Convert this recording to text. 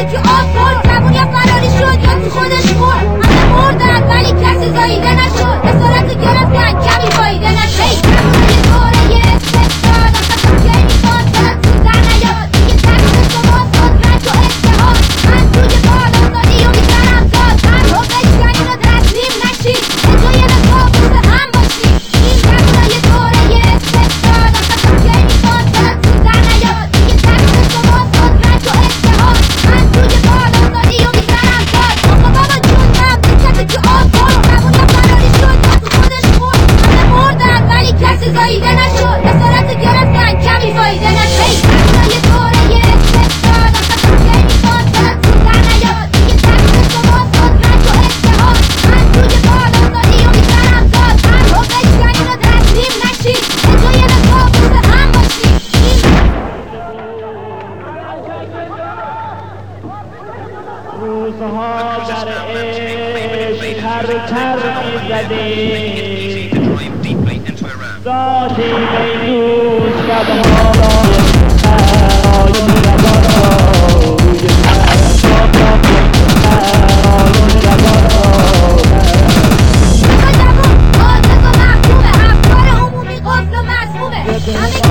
نشسته تو آسفالت، جوونی فراری شد یا تو خودش خورد. همه مردن ولی کسی زاییده نشد، اسارت گرفتن کمی فایده نشد. جوونای دوره استقلال اصلا کی میخواد دلت تو در نیاد، دیگه تقصیر شماست قدرت و اتحاد. من توی بالنداری و میزنم داد، تنها بشکنین و تسلیم نشید، به جای نگاه پشت هم باشید. این جوونای دوره استقلال اصلا کی میخواد دلت تو در نیاد، دیگه تقصیر شماست قدرت و اتحاد. من توی بالنداری و میزنم داد، آقا بابا جون من نشسته تو آسفالت، جوونی فراری شد یا تو خودش خورد. همه مردن ولی کسی زاییده نشد، اسارت گرفتن کمی فایده نشد. جوونای دوره استقلال اصلا کی میخواد دلت تو در نیاد، دیگه تقصیر شماست قدرت و اتحاد. من توی بالنداری و میزنم داد، تنها بشکنین و تسلیم نشید، به جای نگاه پشت هم باشید. روزها در عشق تر می‌زدیم، دادیم ای دوست شبها را برای میرگان را روی جوون عادت و محکومه، افکار عمومی قفل و مسمومه. همه